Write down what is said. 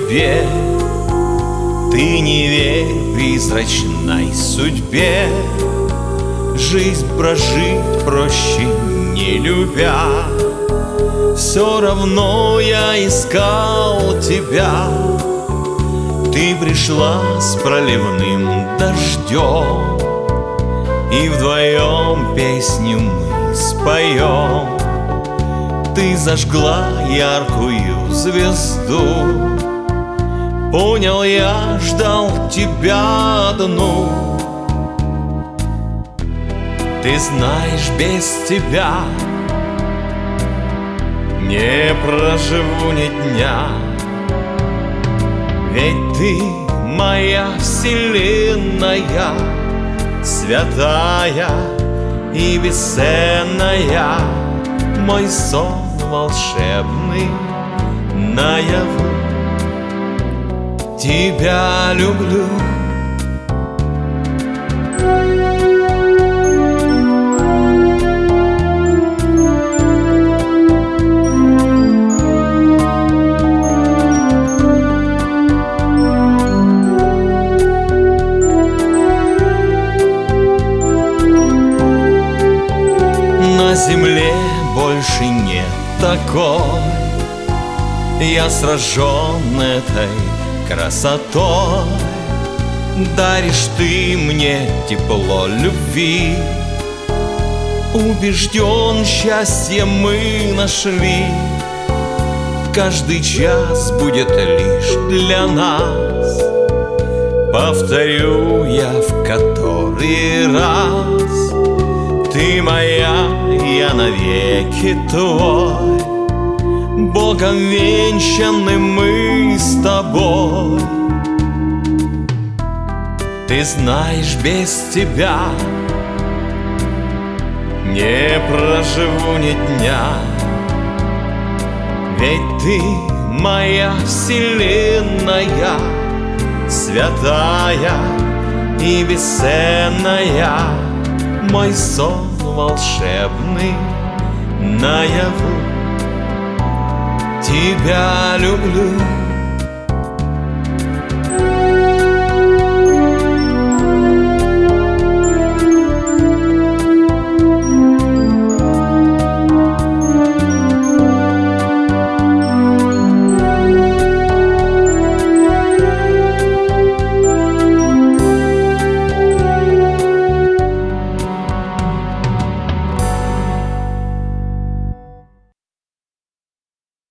тебе. Ты не верь призрачной судьбе. Жизнь прожить проще, не любя. Все равно я искал тебя. Ты пришла с проливным дождем, и вдвоем песню мы споем. Ты зажгла яркую звезду. Понял, я ждал тебя одну. Ты знаешь, без тебя не проживу ни дня. Ведь ты моя вселенная, святая и бесценная, мой сон волшебный наяву. Тебя люблю. На земле больше нет такой. Я сражен этой красотой. Даришь ты мне тепло любви. Убежден, счастье мы нашли. Каждый час будет лишь для нас. Повторю я в который раз: ты моя, я навеки твой. Богом венчаны мы с тобой. Ты знаешь, без тебя не проживу ни дня. Ведь ты моя вселенная, святая и бесценная, мой сон волшебный наяву. Тебя люблю.